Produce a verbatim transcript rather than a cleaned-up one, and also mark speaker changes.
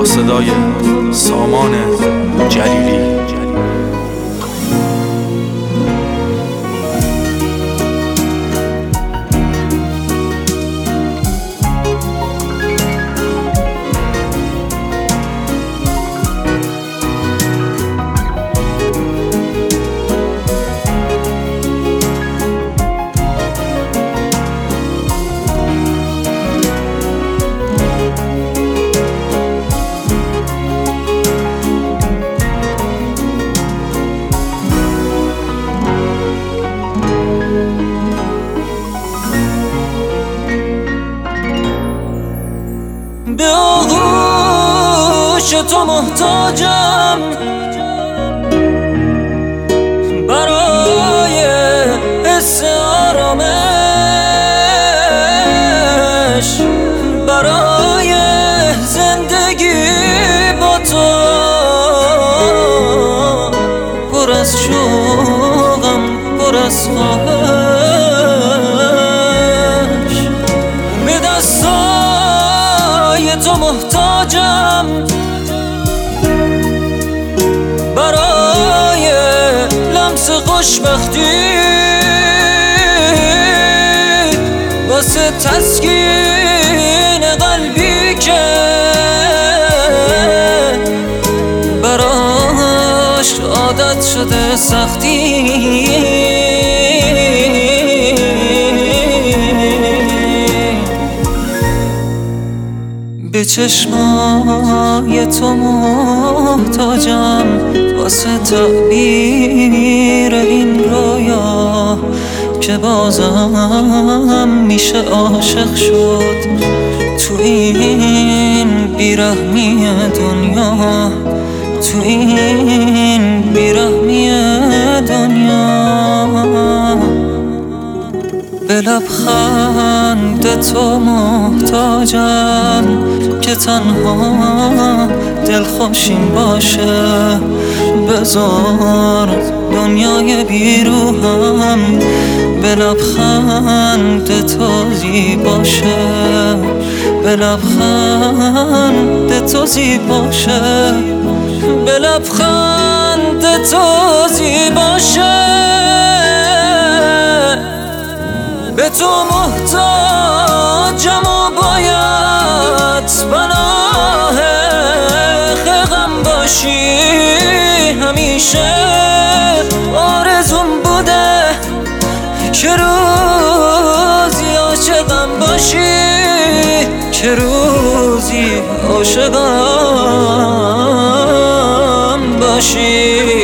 Speaker 1: صدای سامان جلیلی.
Speaker 2: به آغوش تو محتاجم برای حس آرامش، برای زندگی با تو پر از شوقم، پر از خواهش. به دستای تو محتاجم برای لمس خوشبختی، واسه تسکین قلبی که براش عادت شده سختی. به چشمای تو محتاجم واسه تعبیر این رویا که بازم میشه عاشق شد تو این بیرحمی دنیا، تو این بیرحمی دنیا. به لبخند تو محتاجم که تنها دلخوشیم باشه. بذار دنیای بیروهم به لبخند تو زیباشه، به لبخند تو زیباشه، به لبخند تو زیباشه. به تو محتاجم و باید پناه غم باشی همیشه. آرزوم بوده که روزی عاشقم باشی، که روزی عاشقم باشی.